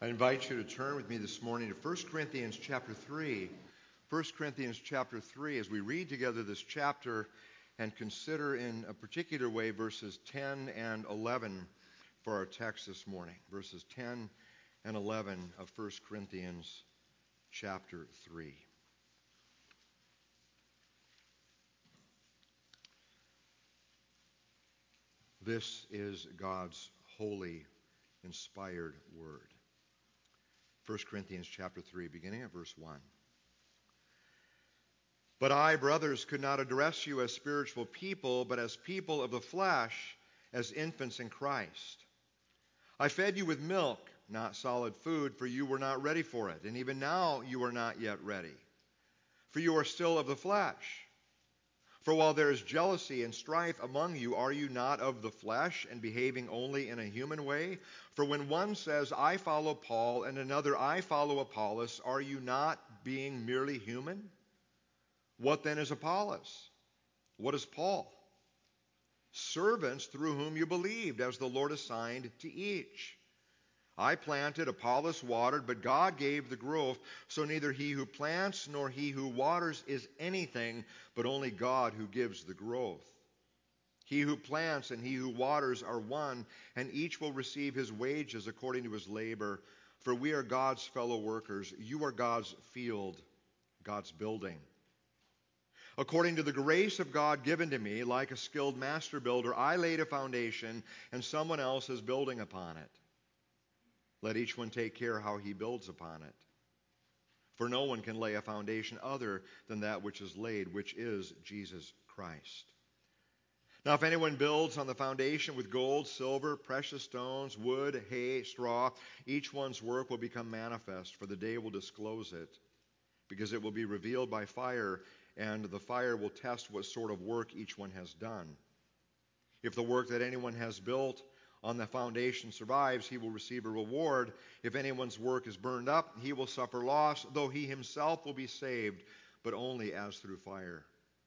I invite you to turn with me this morning to 1 Corinthians chapter 3. 1 Corinthians chapter 3, as we read together this chapter and consider in a particular way verses 10 and 11 for our text this morning. Verses 10 and 11 of 1 Corinthians chapter 3. This is God's holy, inspired word. 1 Corinthians chapter 3, beginning at verse 1. But I, brothers, could not address you as spiritual people, but as people of the flesh, as infants in Christ. I fed you with milk, not solid food, for you were not ready for it, and even now you are not yet ready, for you are still of the flesh. For while there is jealousy and strife among you, are you not of the flesh and behaving only in a human way? For when one says, I follow Paul, and another, I follow Apollos, are you not being merely human? What then is Apollos? What is Paul? Servants through whom you believed, as the Lord assigned to each. I planted, Apollos watered, but God gave the growth. So neither he who plants nor he who waters is anything, but only God who gives the growth. He who plants and he who waters are one, and each will receive his wages according to his labor. For we are God's fellow workers. You are God's field, God's building. According to the grace of God given to me, like a skilled master builder, I laid a foundation, and someone else is building upon it. Let each one take care how he builds upon it. For no one can lay a foundation other than that which is laid, which is Jesus Christ. Now if anyone builds on the foundation with gold, silver, precious stones, wood, hay, straw, each one's work will become manifest, for the day will disclose it, because it will be revealed by fire, and the fire will test what sort of work each one has done. If the work that anyone has built on the foundation survives, he will receive a reward. If anyone's work is burned up, he will suffer loss, though he himself will be saved, but only as through fire.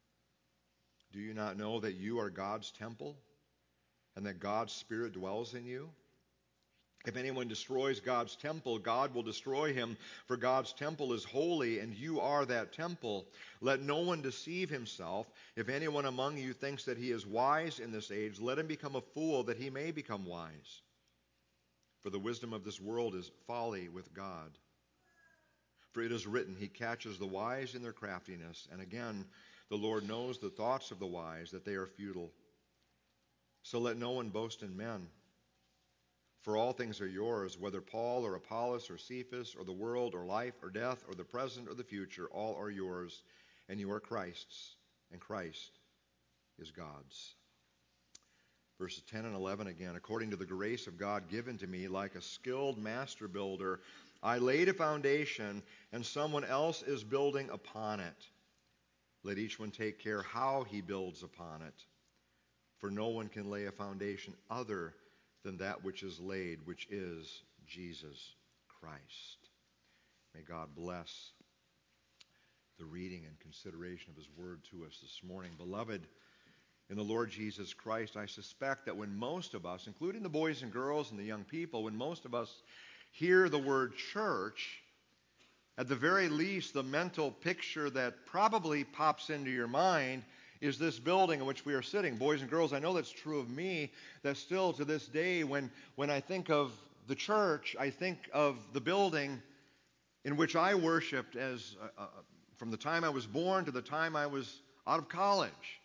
Do you not know that you are God's temple, and that God's Spirit dwells in you? If anyone destroys God's temple, God will destroy him, for God's temple is holy, and you are that temple. Let no one deceive himself. If anyone among you thinks that he is wise in this age, let him become a fool, that he may become wise. For the wisdom of this world is folly with God. For it is written, He catches the wise in their craftiness. And again, the Lord knows the thoughts of the wise, that they are futile. So let no one boast in men. For all things are yours, whether Paul or Apollos or Cephas or the world or life or death or the present or the future, all are yours, and you are Christ's, and Christ is God's. Verses 10 and 11 again. According to the grace of God given to me, like a skilled master builder, I laid a foundation, and someone else is building upon it. Let each one take care how he builds upon it. For no one can lay a foundation other than that which is laid, which is Jesus Christ. May God bless the reading and consideration of His Word to us this morning. Beloved, in the Lord Jesus Christ, I suspect that when most of us, including the boys and girls and the young people, when most of us hear the word church, at the very least, the mental picture that probably pops into your mind is this building in which we are sitting. Boys and girls, I know that's true of me, that still to this day, when I think of the church, I think of the building in which I worshiped as from the time I was born to the time I was out of college.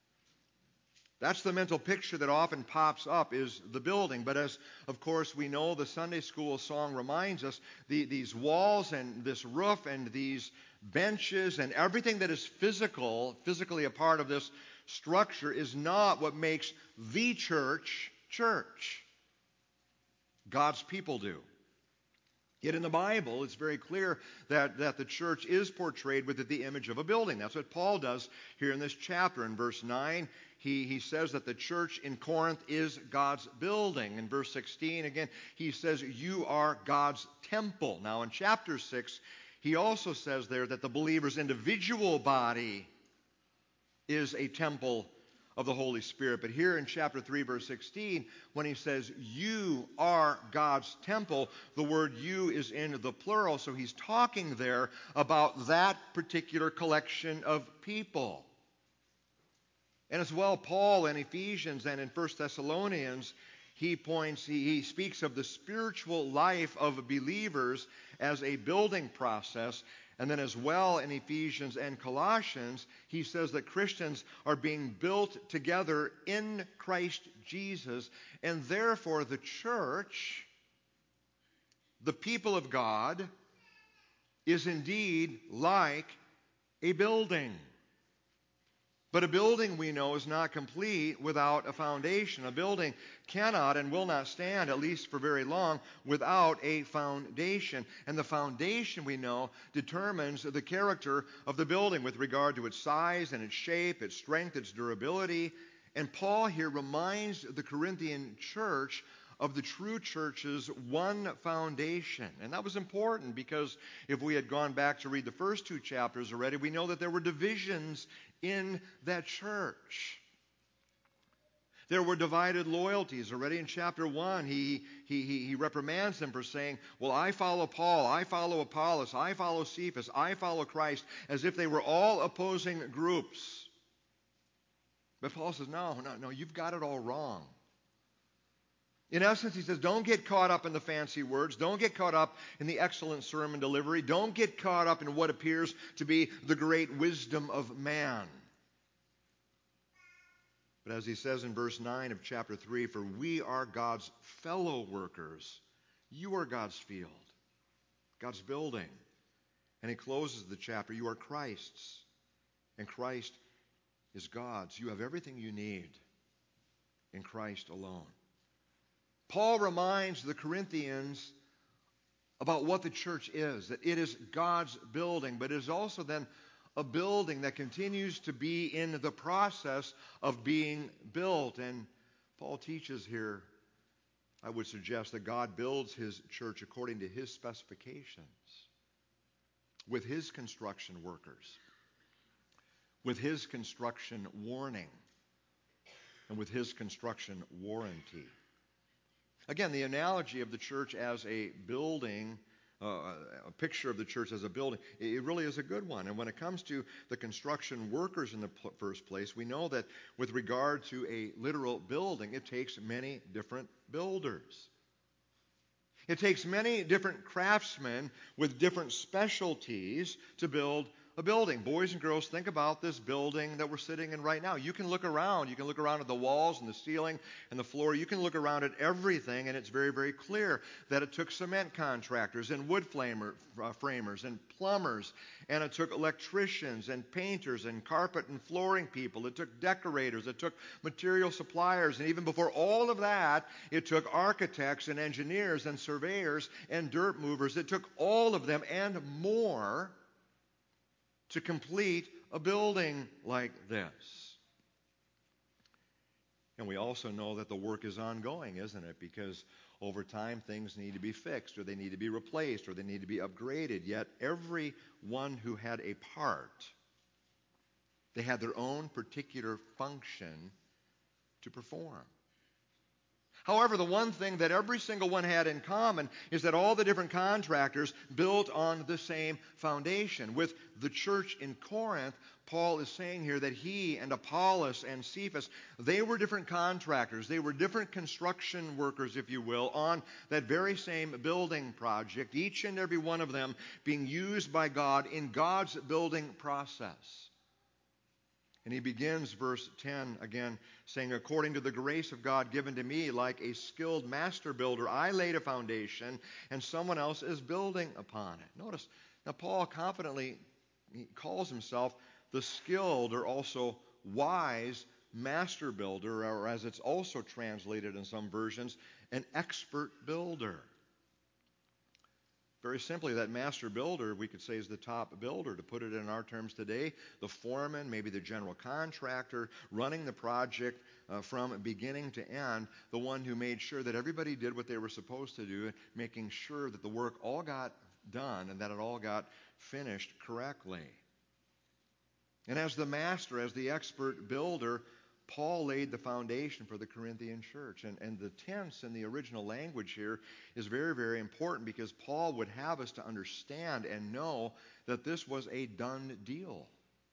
That's the mental picture that often pops up, is the building. But as, of course, we know, the Sunday school song reminds us, these walls and this roof and these benches and everything that is physically a part of this structure is not what makes the church church. God's people do. Yet in the Bible, it's very clear that the church is portrayed with the image of a building. That's what Paul does here in this chapter. In verse 9, he says that the church in Corinth is God's building. In verse 16, again, he says, you are God's temple. Now in chapter 6, he also says there that the believer's individual body is a temple of the Holy Spirit. But here in chapter 3, verse 16, when he says, you are God's temple, the word you is in the plural. So he's talking there about that particular collection of people. And as well, Paul in Ephesians and in 1 Thessalonians, he speaks of the spiritual life of believers as a building process. And then as well in Ephesians and Colossians, he says that Christians are being built together in Christ Jesus. And therefore the church, the people of God, is indeed like a building. But a building, we know, is not complete without a foundation. A building cannot and will not stand, at least for very long, without a foundation. And the foundation, we know, determines the character of the building with regard to its size and its shape, its strength, its durability. And Paul here reminds the Corinthian church of the true church's one foundation. And that was important because if we had gone back to read the first two chapters already, we know that there were divisions in that church. There were divided loyalties. Already in chapter 1, he reprimands them for saying, well, I follow Paul, I follow Apollos, I follow Cephas, I follow Christ, as if they were all opposing groups. But Paul says, no, you've got it all wrong. In essence, he says, don't get caught up in the fancy words. Don't get caught up in the excellent sermon delivery. Don't get caught up in what appears to be the great wisdom of man. But as he says in verse 9 of chapter 3, for we are God's fellow workers. You are God's field, God's building. And he closes the chapter, you are Christ's, and Christ is God's. You have everything you need in Christ alone. Paul reminds the Corinthians about what the church is, that it is God's building, but it is also then a building that continues to be in the process of being built. And Paul teaches here, I would suggest, that God builds his church according to his specifications, with his construction workers, with his construction warning, and with his construction warranty. Again, the analogy of the church as a building, a picture of the church as a building, it really is a good one. And when it comes to the construction workers in the first place, we know that with regard to a literal building, it takes many different builders. It takes many different craftsmen with different specialties to build a building. Boys and girls, think about this building that we're sitting in right now. You can look around. You can look around at the walls and the ceiling and the floor. You can look around at everything, and it's very, very clear that it took cement contractors and wood framers and plumbers, and it took electricians and painters and carpet and flooring people. It took decorators. It took material suppliers. And even before all of that, it took architects and engineers and surveyors and dirt movers. It took all of them and more to complete a building like this. And we also know that the work is ongoing, isn't it? Because over time things need to be fixed, or they need to be replaced, or they need to be upgraded. Yet everyone who had a part, they had their own particular function to perform. However, the one thing that every single one had in common is that all the different contractors built on the same foundation. With the church in Corinth, Paul is saying here that he and Apollos and Cephas, they were different contractors. They were different construction workers, if you will, on that very same building project, each and every one of them being used by God in God's building process. And he begins verse 10 again, saying, according to the grace of God given to me, like a skilled master builder, I laid a foundation, and someone else is building upon it. Notice, now Paul confidently calls himself the skilled or also wise master builder, or as it's also translated in some versions, an expert builder. Very simply, that master builder, we could say, is the top builder. To put it in our terms today, the foreman, maybe the general contractor, running the project from beginning to end, the one who made sure that everybody did what they were supposed to do, making sure that the work all got done and that it all got finished correctly. And as the master, as the expert builder, Paul laid the foundation for the Corinthian church. And the tense in the original language here is very, very important because Paul would have us to understand and know that this was a done deal.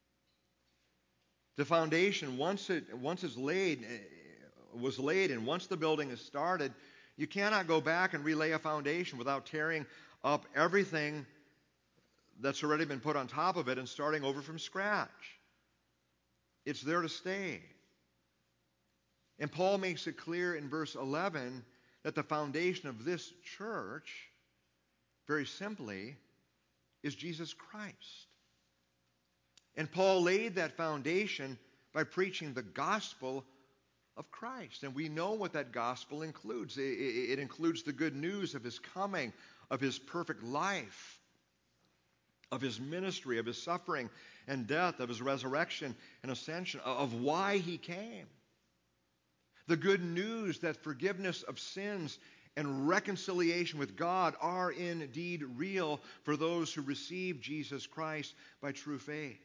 The foundation, once it's laid, was laid, and once the building is started, you cannot go back and relay a foundation without tearing up everything that's already been put on top of it and starting over from scratch. It's there to stay. And Paul makes it clear in verse 11 that the foundation of this church, very simply, is Jesus Christ. And Paul laid that foundation by preaching the gospel of Christ. And we know what that gospel includes. It includes the good news of his coming, of his perfect life, of his ministry, of his suffering and death, of his resurrection and ascension, of why he came. The good news that forgiveness of sins and reconciliation with God are indeed real for those who receive Jesus Christ by true faith.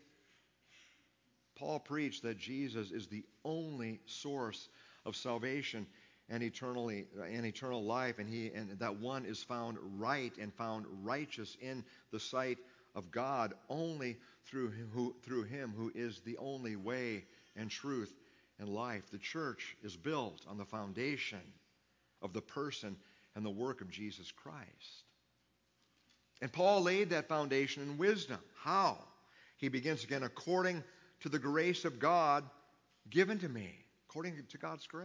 Paul preached that Jesus is the only source of salvation and eternal life, and that one is found right and found righteous in the sight of God only through him who is the only way and truth and life. The church is built on the foundation of the person and the work of Jesus Christ. And Paul laid that foundation in wisdom. How? He begins again, according to the grace of God given to me, according to God's grace.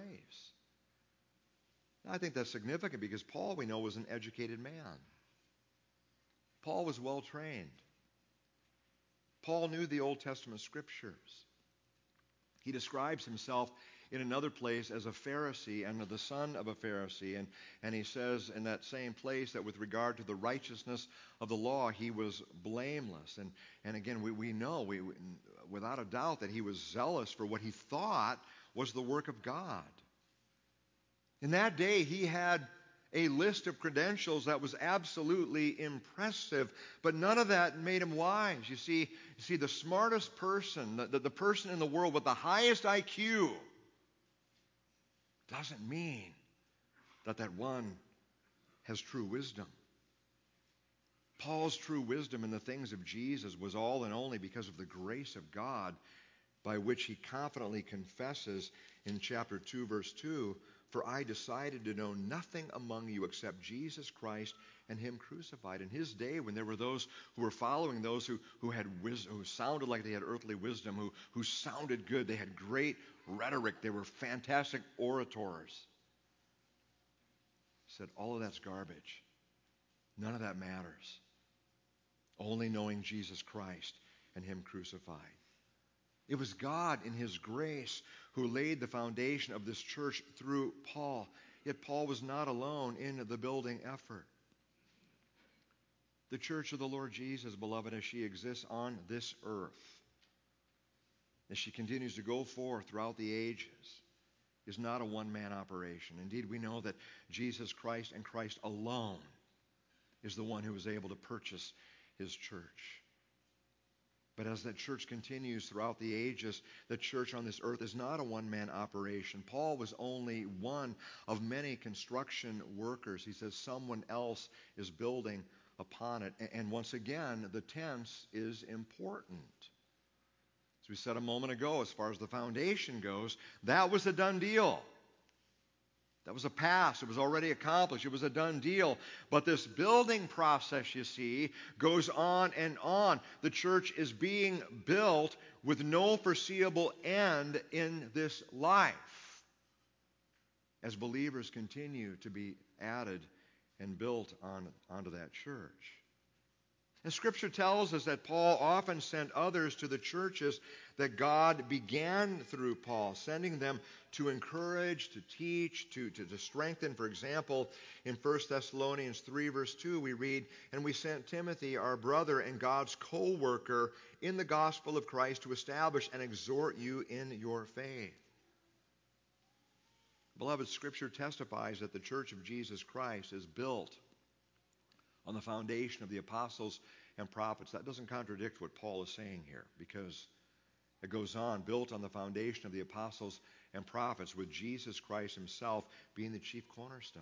Now, I think that's significant because Paul, we know, was an educated man. Paul was well trained. Paul knew the Old Testament scriptures. He describes himself in another place as a Pharisee and the son of a Pharisee. And he says in that same place that with regard to the righteousness of the law, he was blameless. And again, we know without a doubt that he was zealous for what he thought was the work of God. In that day, he had a list of credentials that was absolutely impressive, but none of that made him wise. You see, the smartest person, the person in the world with the highest IQ, doesn't mean that one has true wisdom. Paul's true wisdom in the things of Jesus was all and only because of the grace of God, by which he confidently confesses in chapter 2, verse 2, "For I decided to know nothing among you except Jesus Christ and him crucified." In his day, when there were those who were following those who had wisdom, who sounded like they had earthly wisdom, who sounded good, they had great rhetoric, they were fantastic orators, he said, all of that's garbage. None of that matters. Only knowing Jesus Christ and him crucified. It was God in his grace who laid the foundation of this church through Paul. Yet Paul was not alone in the building effort. The church of the Lord Jesus, beloved, as she exists on this earth, as she continues to go forth throughout the ages, is not a one-man operation. Indeed, we know that Jesus Christ and Christ alone is the one who is able to purchase his church. But as that church continues throughout the ages, the church on this earth is not a one-man operation. Paul was only one of many construction workers. He says someone else is building upon it. And once again, the tense is important. As we said a moment ago, as far as the foundation goes, that was a done deal. That was a pass. It was already accomplished. It was a done deal. But this building process, you see, goes on and on. The church is being built with no foreseeable end in this life, as believers continue to be added and built onto that church. And Scripture tells us that Paul often sent others to the churches that God began through Paul, sending them to encourage, to teach, to strengthen. For example, in 1 Thessalonians 3, verse 2, we read, "And we sent Timothy, our brother and God's co-worker in the gospel of Christ, to establish and exhort you in your faith." Beloved, Scripture testifies that the church of Jesus Christ is built on the foundation of the apostles and prophets. That doesn't contradict what Paul is saying here, because It goes on, built on the foundation of the apostles and prophets, with Jesus Christ himself being the chief cornerstone.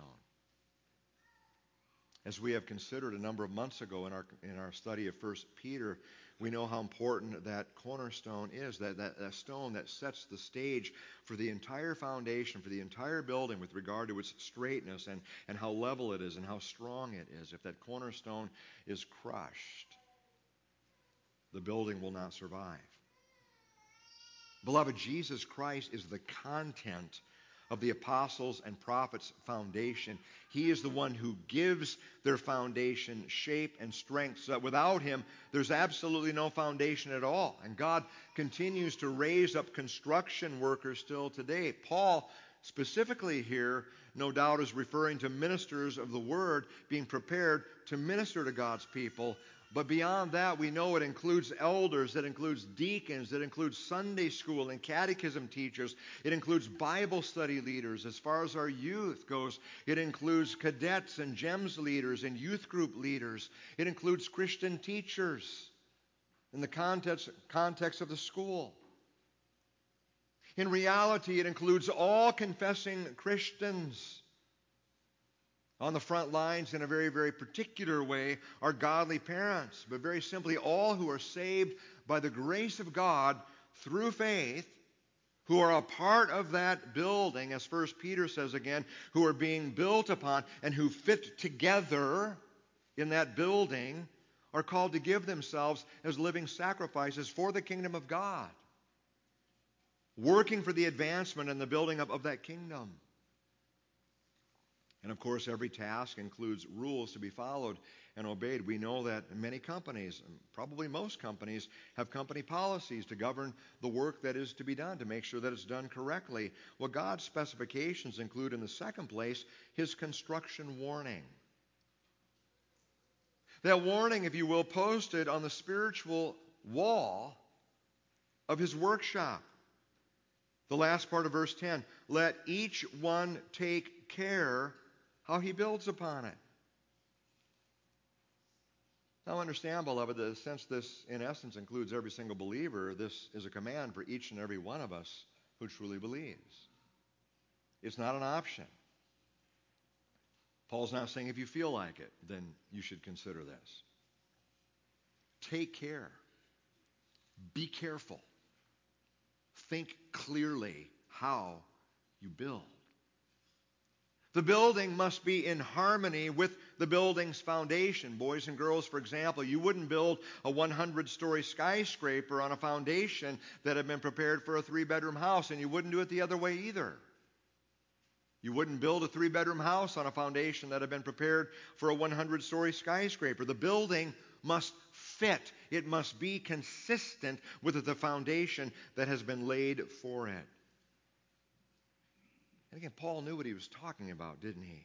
As we have considered a number of months ago in our study of 1 Peter, we know how important that cornerstone is, that stone that sets the stage for the entire foundation, for the entire building with regard to its straightness and how level it is and how strong it is. If that cornerstone is crushed, the building will not survive. Beloved, Jesus Christ is the content of the apostles' and prophets' foundation. He is the one who gives their foundation shape and strength, so that without him, there's absolutely no foundation at all. And God continues to raise up construction workers still today. Paul, specifically here, no doubt is referring to ministers of the Word being prepared to minister to God's people. But beyond that, we know it includes elders, it includes deacons, it includes Sunday school and catechism teachers, it includes Bible study leaders. As far as our youth goes, it includes cadets and GEMS leaders and youth group leaders. It includes Christian teachers in the context of the school. In reality, it includes all confessing Christians. On the front lines, in a very, very particular way, are godly parents. But very simply, all who are saved by the grace of God through faith, who are a part of that building, as 1 Peter says again, who are being built upon and who fit together in that building, are called to give themselves as living sacrifices for the kingdom of God, working for the advancement and the building up of that kingdom. And of course, every task includes rules to be followed and obeyed. We know that many companies, probably most companies, have company policies to govern the work that is to be done, to make sure that it's done correctly. Well, God's specifications include, in the second place, his construction warning. That warning, if you will, posted on the spiritual wall of his workshop. The last part of verse 10, let each one take care how he builds upon it. Now understand, beloved, that since this in essence includes every single believer, this is a command for each and every one of us who truly believes. It's not an option. Paul's not saying if you feel like it, then you should consider this. Take care. Be careful. Think clearly how you build. The building must be in harmony with the building's foundation. Boys and girls, for example, you wouldn't build a 100-story skyscraper on a foundation that had been prepared for a 3-bedroom house, and you wouldn't do it the other way either. You wouldn't build a 3-bedroom house on a foundation that had been prepared for a 100-story skyscraper. The building must fit. It must be consistent with the foundation that has been laid for it. And again, Paul knew what he was talking about, didn't he?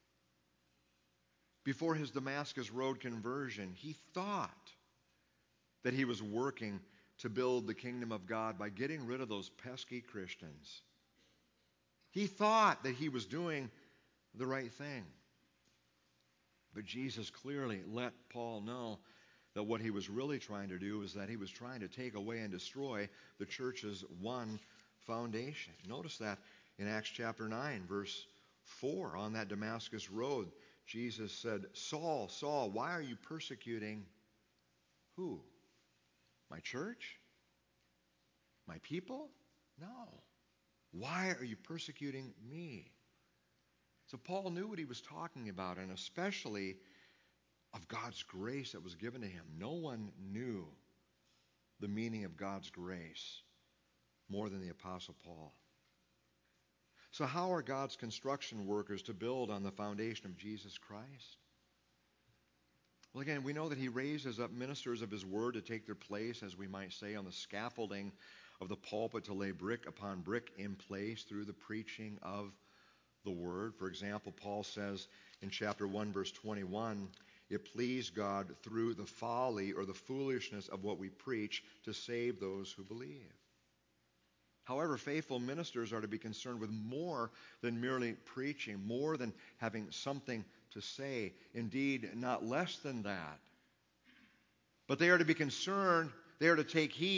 Before his Damascus Road conversion, he thought that he was working to build the kingdom of God by getting rid of those pesky Christians. He thought that he was doing the right thing. But Jesus clearly let Paul know that what he was really trying to do is that he was trying to take away and destroy the church's one foundation. Notice that in Acts chapter 9, verse 4, on that Damascus road, Jesus said, Saul, Saul, why are you persecuting who? My church? My people? No. Why are you persecuting me? So Paul knew what he was talking about, and especially of God's grace that was given to him. No one knew the meaning of God's grace more than the Apostle Paul. So how are God's construction workers to build on the foundation of Jesus Christ? Well, again, we know that he raises up ministers of his word to take their place, as we might say, on the scaffolding of the pulpit, to lay brick upon brick in place through the preaching of the word. For example, Paul says in chapter 1, verse 21, it pleased God through the folly or the foolishness of what we preach to save those who believe. However, faithful ministers are to be concerned with more than merely preaching, more than having something to say. Indeed, not less than that. But they are to be concerned, they are to take heed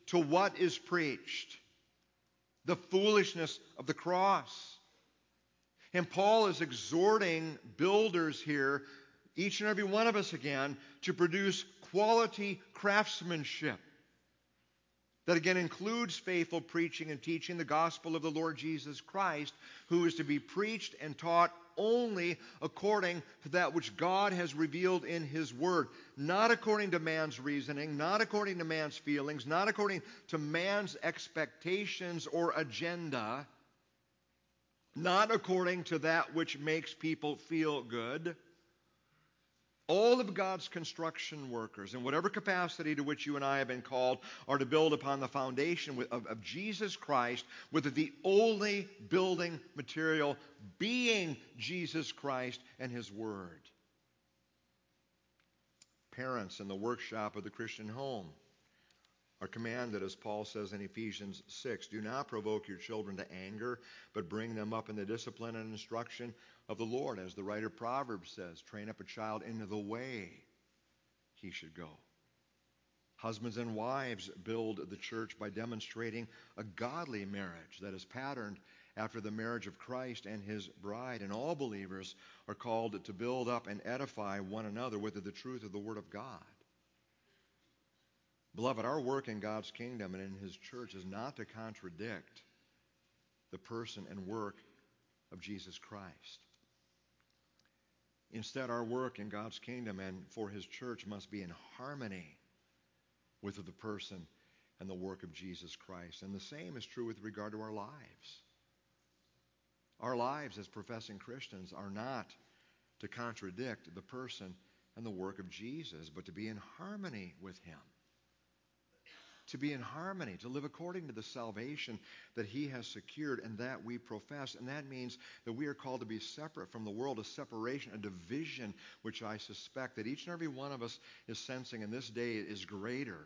to what is preached? The foolishness of the cross. And Paul is exhorting builders here, each and every one of us again, to produce quality craftsmanship that again includes faithful preaching and teaching the gospel of the Lord Jesus Christ, who is to be preached and taught only according to that which God has revealed in His Word, not according to man's reasoning, not according to man's feelings, not according to man's expectations or agenda, not according to that which makes people feel good. All of God's construction workers, in whatever capacity to which you and I have been called, are to build upon the foundation of Jesus Christ, with the only building material being Jesus Christ and His Word. Parents in the workshop of the Christian home are commanded, as Paul says in Ephesians 6, do not provoke your children to anger, but bring them up in the discipline and instruction of the Lord. As the writer of Proverbs says, train up a child into the way he should go. Husbands and wives build the church by demonstrating a godly marriage that is patterned after the marriage of Christ and His bride. And all believers are called to build up and edify one another with the truth of the Word of God. Beloved, our work in God's kingdom and in His church is not to contradict the person and work of Jesus Christ. Instead, our work in God's kingdom and for His church must be in harmony with the person and the work of Jesus Christ. And the same is true with regard to our lives. Our lives as professing Christians are not to contradict the person and the work of Jesus, but to be in harmony with Him. To be in harmony, to live according to the salvation that He has secured and that we profess. And that means that we are called to be separate from the world, a separation, a division, which I suspect that each and every one of us is sensing in this day is greater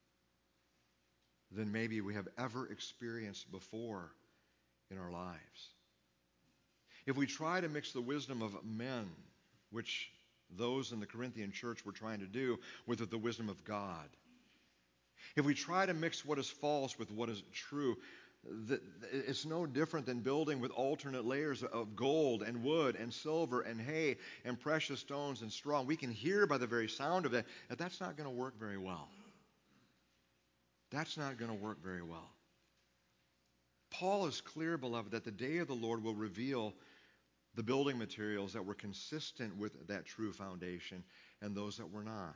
than maybe we have ever experienced before in our lives. If we try to mix the wisdom of men, which those in the Corinthian church were trying to do, with the wisdom of God, if we try to mix what is false with what is true, it's no different than building with alternate layers of gold and wood and silver and hay and precious stones and straw. We can hear by the very sound of that that that's not going to work very well. That's not going to work very well. Paul is clear, beloved, that the day of the Lord will reveal the building materials that were consistent with that true foundation and those that were not.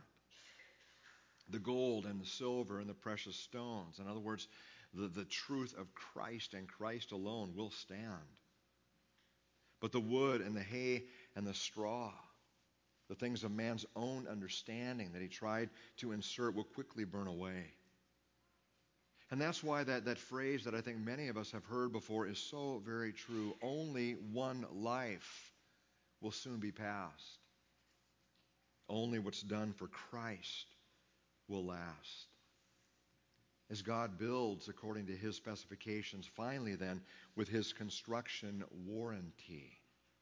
The gold and the silver and the precious stones. In other words, the truth of Christ and Christ alone will stand. But the wood and the hay and the straw, the things of man's own understanding that he tried to insert, will quickly burn away. And that's why that phrase that I think many of us have heard before is so very true. Only one life will soon be passed. Only what's done for Christ will last. As God builds according to His specifications, finally then, with His construction warranty.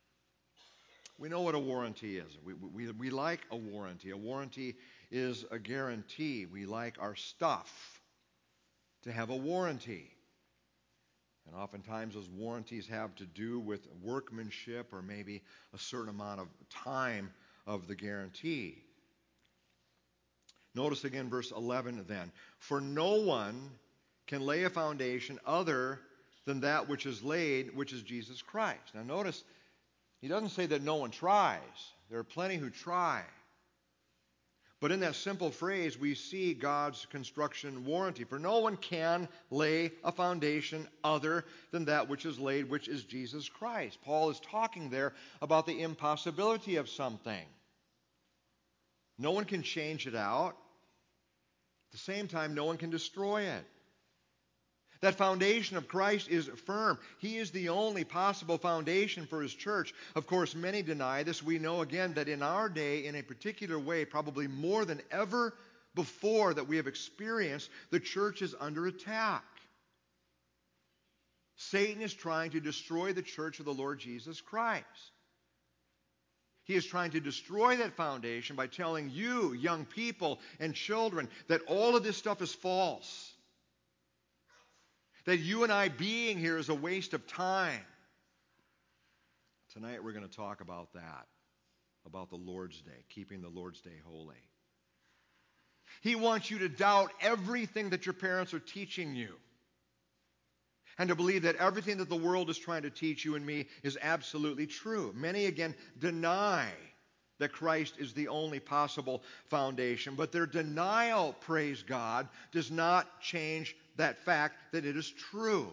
We know what a warranty is. We like a warranty. A warranty is a guarantee. We like our stuff to have a warranty. And oftentimes those warranties have to do with workmanship or maybe a certain amount of time of the guarantee. Notice again verse 11 then. For no one can lay a foundation other than that which is laid, which is Jesus Christ. Now notice, he doesn't say that no one tries. There are plenty who try. But in that simple phrase, we see God's construction warranty. For no one can lay a foundation other than that which is laid, which is Jesus Christ. Paul is talking there about the impossibility of something. No one can change it out. At the same time, no one can destroy it. That foundation of Christ is firm. He is the only possible foundation for His church. Of course, many deny this. We know again that in our day, in a particular way, probably more than ever before that we have experienced, the church is under attack. Satan is trying to destroy the church of the Lord Jesus Christ. He is trying to destroy that foundation by telling you, young people and children, that all of this stuff is false. That you and I being here is a waste of time. Tonight we're going to talk about that, about the Lord's Day, keeping the Lord's Day holy. He wants you to doubt everything that your parents are teaching you, and to believe that everything that the world is trying to teach you and me is absolutely true. Many, again, deny that Christ is the only possible foundation, but their denial, praise God, does not change that fact that it is true.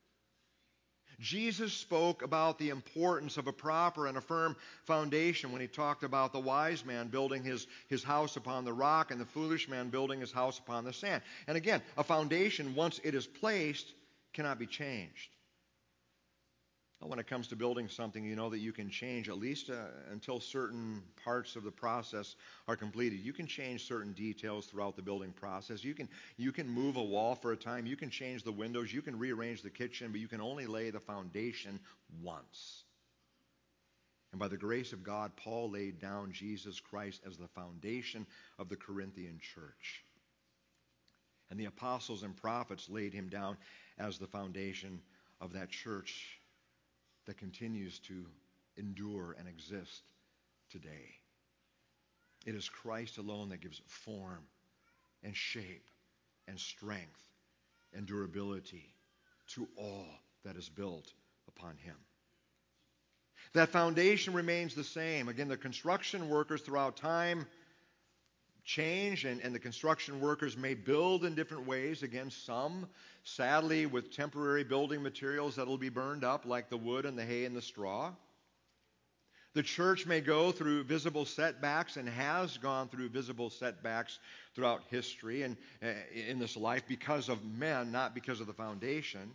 Jesus spoke about the importance of a proper and a firm foundation when he talked about the wise man building his house upon the rock and the foolish man building his house upon the sand. And again, a foundation, once it is placed, cannot be changed. When it comes to building something, you know that you can change, at least until certain parts of the process are completed. You can change certain details throughout the building process. You can move a wall for a time. You can change the windows. You can rearrange the kitchen, but you can only lay the foundation once. And by the grace of God, Paul laid down Jesus Christ as the foundation of the Corinthian church. And the apostles and prophets laid him down as the foundation of that church that continues to endure and exist today. It is Christ alone that gives form and shape and strength and durability to all that is built upon him. That foundation remains the same. Again, the construction workers throughout time change, and the construction workers may build in different ways. Again, some, sadly, with temporary building materials that will be burned up, like the wood and the hay and the straw. The church may go through visible setbacks and has gone through visible setbacks throughout history and in this life because of men, not because of the foundation.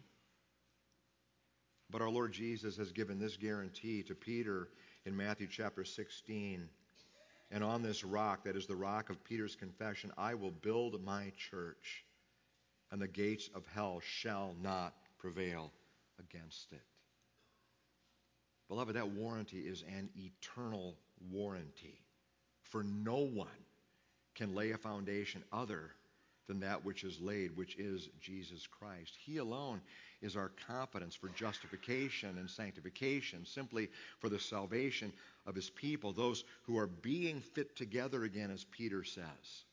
But our Lord Jesus has given this guarantee to Peter in Matthew chapter 16. And on this rock, that is the rock of Peter's confession, I will build my church, and the gates of hell shall not prevail against it. Beloved, that warranty is an eternal warranty. For no one can lay a foundation other than that which is laid, which is Jesus Christ. He alone is our confidence for justification and sanctification, simply for the salvation of his people, those who are being fit together again, as Peter says.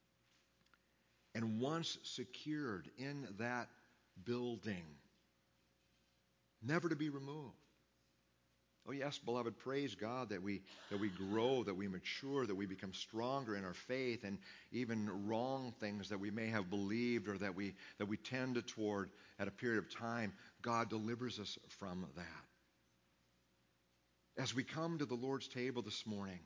And once secured in that building, never to be removed. Oh yes, beloved, praise God that we grow, that we mature, that we become stronger in our faith, and even wrong things that we may have believed or that we tend toward at a period of time, God delivers us from that. As we come to the Lord's table this morning,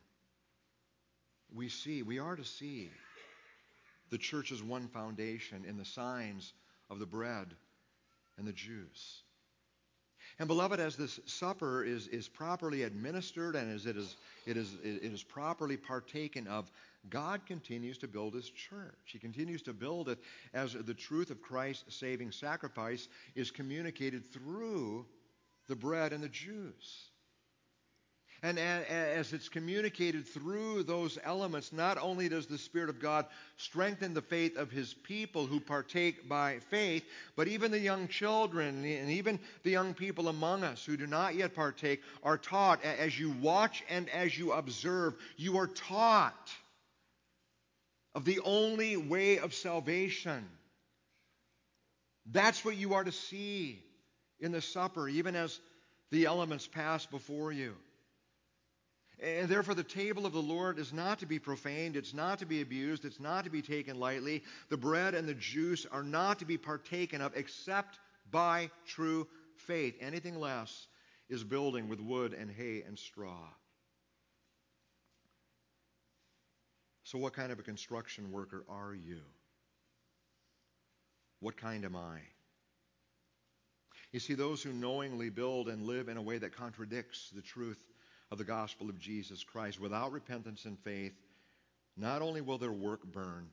we are to see the church's one foundation in the signs of the bread and the juice. And beloved, as this supper is properly administered and as it is properly partaken of, God continues to build his church. He continues to build it as the truth of Christ's saving sacrifice is communicated through the bread and the juice. And as it's communicated through those elements, not only does the Spirit of God strengthen the faith of his people who partake by faith, but even the young children and even the young people among us who do not yet partake are taught. As you watch and as you observe, you are taught of the only way of salvation. That's what you are to see in the supper, even as the elements pass before you. And therefore, the table of the Lord is not to be profaned. It's not to be abused. It's not to be taken lightly. The bread and the juice are not to be partaken of except by true faith. Anything less is building with wood and hay and straw. So what kind of a construction worker are you? What kind am I? You see, those who knowingly build and live in a way that contradicts the truth of the gospel of Jesus Christ without repentance and faith, not only will their work burn,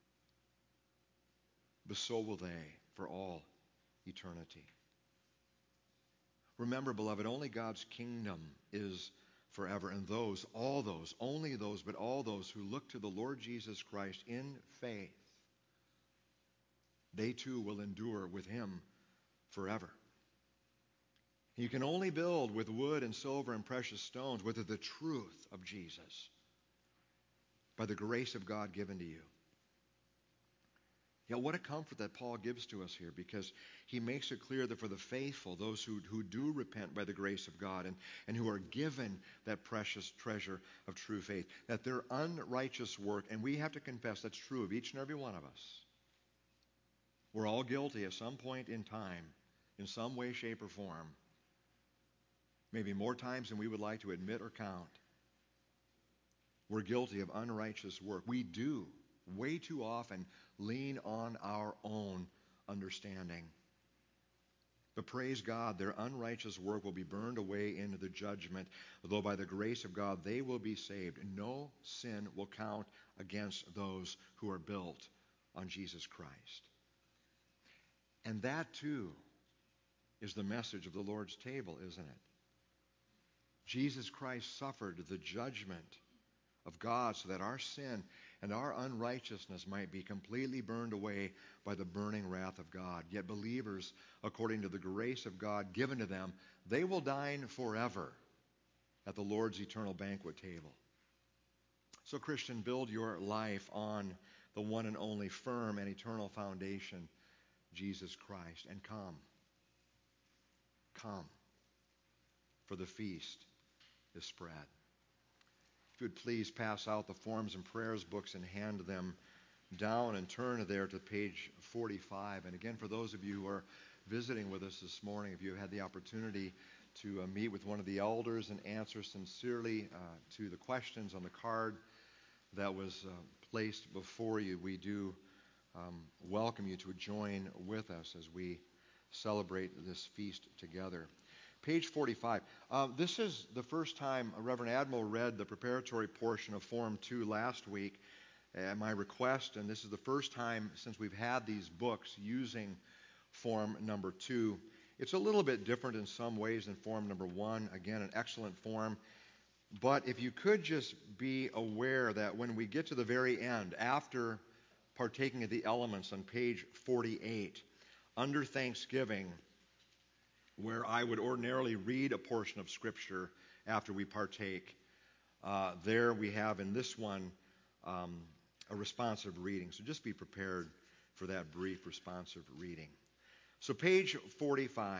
but so will they for all eternity. Remember, beloved, only God's kingdom is forever, and all those who look to the Lord Jesus Christ in faith, they too will endure with him forever. You can only build with wood and silver and precious stones with the truth of Jesus by the grace of God given to you. Yeah, what a comfort that Paul gives to us here, because he makes it clear that for the faithful, those who do repent by the grace of God and who are given that precious treasure of true faith, that their unrighteous work, and we have to confess that's true of each and every one of us. We're all guilty at some point in time, in some way, shape, or form. Maybe more times than we would like to admit or count. We're guilty of unrighteous work. We do, way too often, lean on our own understanding. But praise God, their unrighteous work will be burned away into the judgment, though by the grace of God they will be saved. No sin will count against those who are built on Jesus Christ. And that, too, is the message of the Lord's table, isn't it? Jesus Christ suffered the judgment of God so that our sin and our unrighteousness might be completely burned away by the burning wrath of God. Yet believers, according to the grace of God given to them, they will dine forever at the Lord's eternal banquet table. So, Christian, build your life on the one and only firm and eternal foundation, Jesus Christ, and come, for the feast is spread. If you would please pass out the forms and prayers books and hand them down and turn there to page 45. And again, for those of you who are visiting with us this morning, if you had the opportunity to meet with one of the elders and answer sincerely to the questions on the card that was placed before you, we do welcome you to join with us as we celebrate this feast together. Page 45. This is the first time Reverend Admiral read the preparatory portion of Form 2 last week at my request, and this is the first time since we've had these books using Form number 2. It's a little bit different in some ways than Form number 1. Again, an excellent form. But if you could just be aware that when we get to the very end, after partaking of the elements on page 48, under Thanksgiving, where I would ordinarily read a portion of Scripture after we partake, there we have in this one a responsive reading. So just be prepared for that brief responsive reading. So page 45,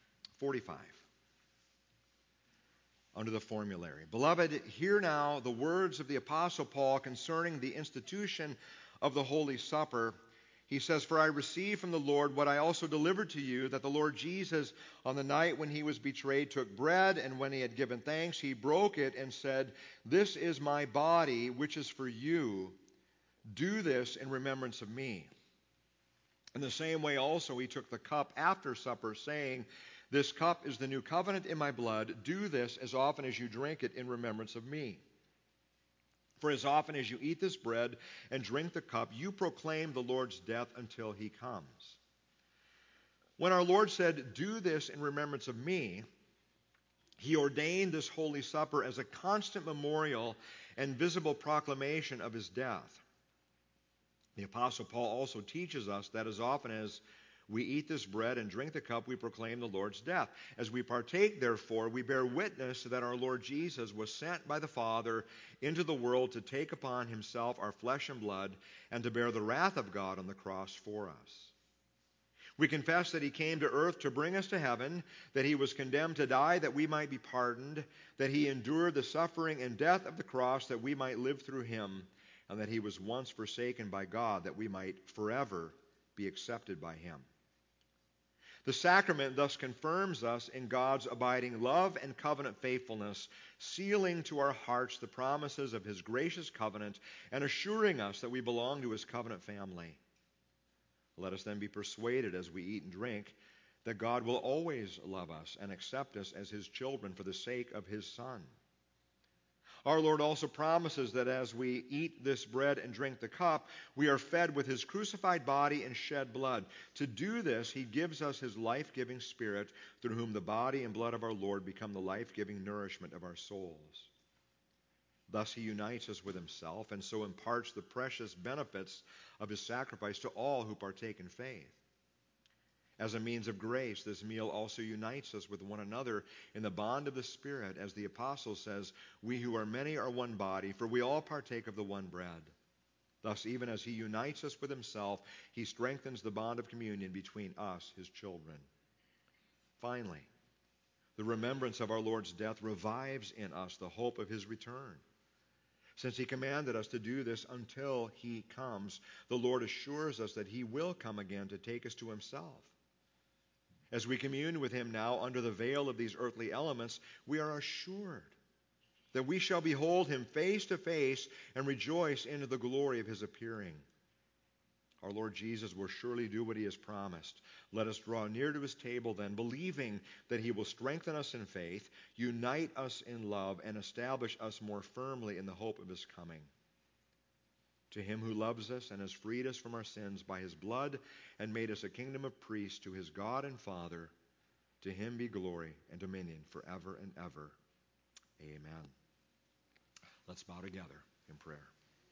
under the formulary. Beloved, hear now the words of the Apostle Paul concerning the institution of the Holy Supper. He says, "For I received from the Lord what I also delivered to you, that the Lord Jesus, on the night when he was betrayed, took bread, and when he had given thanks, he broke it and said, 'This is my body, which is for you. Do this in remembrance of me.' In the same way also he took the cup after supper, saying, 'This cup is the new covenant in my blood. Do this as often as you drink it in remembrance of me. For as often as you eat this bread and drink the cup, you proclaim the Lord's death until he comes.' When our Lord said, 'Do this in remembrance of me,' he ordained this holy supper as a constant memorial and visible proclamation of his death. The Apostle Paul also teaches us that as often as we eat this bread and drink the cup, we proclaim the Lord's death. As we partake, therefore, we bear witness that our Lord Jesus was sent by the Father into the world to take upon himself our flesh and blood and to bear the wrath of God on the cross for us. We confess that he came to earth to bring us to heaven, that he was condemned to die that we might be pardoned, that he endured the suffering and death of the cross that we might live through him, and that he was once forsaken by God that we might forever be accepted by him. The sacrament thus confirms us in God's abiding love and covenant faithfulness, sealing to our hearts the promises of his gracious covenant and assuring us that we belong to his covenant family. Let us then be persuaded as we eat and drink that God will always love us and accept us as his children for the sake of his Son. Our Lord also promises that as we eat this bread and drink the cup, we are fed with his crucified body and shed blood. To do this, he gives us his life-giving Spirit, through whom the body and blood of our Lord become the life-giving nourishment of our souls. Thus he unites us with himself and so imparts the precious benefits of his sacrifice to all who partake in faith. As a means of grace, this meal also unites us with one another in the bond of the Spirit. As the apostle says, we who are many are one body, for we all partake of the one bread. Thus, even as he unites us with himself, he strengthens the bond of communion between us, his children. Finally, the remembrance of our Lord's death revives in us the hope of his return. Since he commanded us to do this until he comes, the Lord assures us that he will come again to take us to himself. As we commune with him now under the veil of these earthly elements, we are assured that we shall behold him face to face and rejoice into the glory of his appearing. Our Lord Jesus will surely do what he has promised. Let us draw near to his table then, believing that he will strengthen us in faith, unite us in love, and establish us more firmly in the hope of his coming. To him who loves us and has freed us from our sins by his blood and made us a kingdom of priests to his God and Father, to him be glory and dominion forever and ever. Amen. Let's bow together in prayer.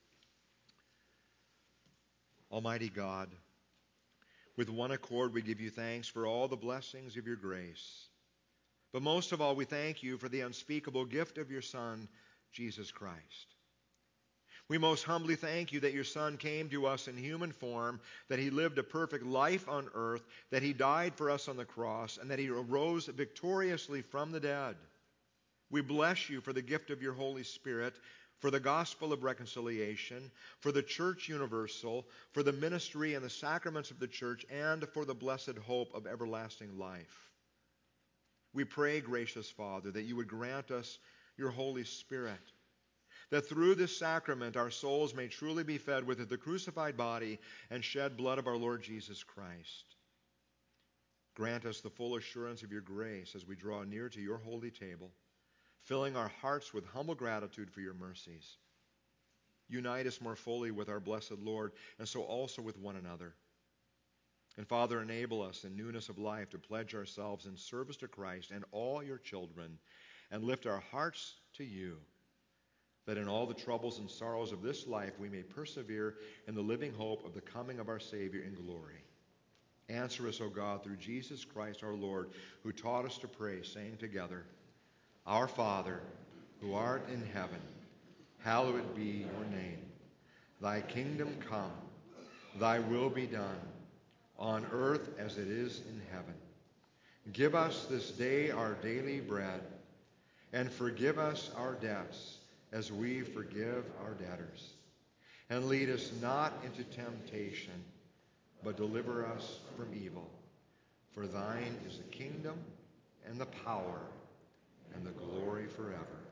Almighty God, with one accord we give you thanks for all the blessings of your grace. But most of all, we thank you for the unspeakable gift of your Son, Jesus Christ. We most humbly thank you that your Son came to us in human form, that he lived a perfect life on earth, that he died for us on the cross, and that he arose victoriously from the dead. We bless you for the gift of your Holy Spirit, for the gospel of reconciliation, for the church universal, for the ministry and the sacraments of the church, and for the blessed hope of everlasting life. We pray, gracious Father, that you would grant us your Holy Spirit, that through this sacrament our souls may truly be fed with the crucified body and shed blood of our Lord Jesus Christ. Grant us the full assurance of your grace as we draw near to your holy table, filling our hearts with humble gratitude for your mercies. Unite us more fully with our blessed Lord, and so also with one another. And Father, enable us in newness of life to pledge ourselves in service to Christ and all your children, and lift our hearts to you, that in all the troubles and sorrows of this life we may persevere in the living hope of the coming of our Savior in glory. Answer us, O God, through Jesus Christ our Lord, who taught us to pray, saying together, Our Father, who art in heaven, hallowed be your name. Thy kingdom come, thy will be done, on earth as it is in heaven. Give us this day our daily bread, and forgive us our debts, as we forgive our debtors. And lead us not into temptation, but deliver us from evil. For thine is the kingdom and the power and the glory forever.